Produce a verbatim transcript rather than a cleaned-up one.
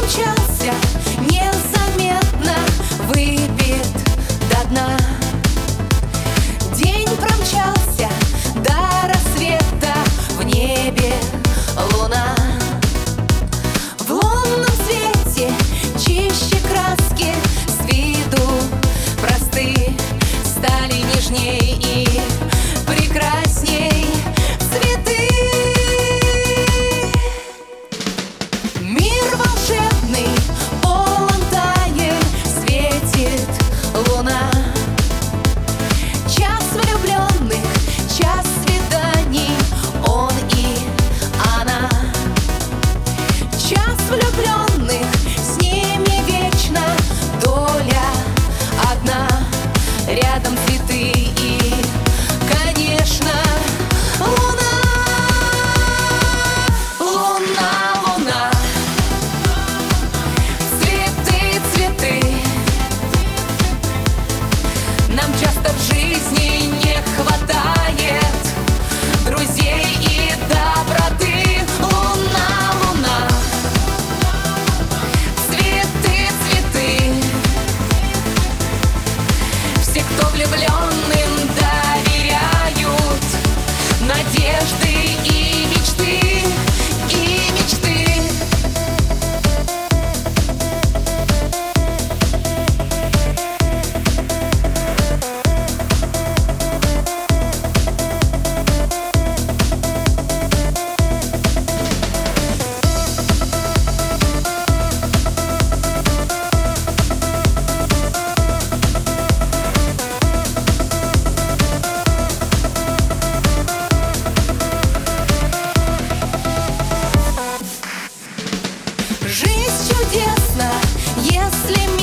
промчался незаметно, выпит до дна. День промчался до рассвета, в небе луна. В лунном свете чище краски, с виду просты стали нежней и прекрасней цветы. Мир волшебный, полон тайн, светит луна. Час влюбленных, час свиданий, он и она. Час влюбленных, с ними вечно доля одна. Рядом цветы и, конечно, луна. Луна, луна, цветы, цветы. Нам часто в жизни не хватает друзей и доброты. Луна, луна, цветы, цветы. Все, кто влюбленным доверяют надежды и мечты, и мечты. Жизнь чудесна, если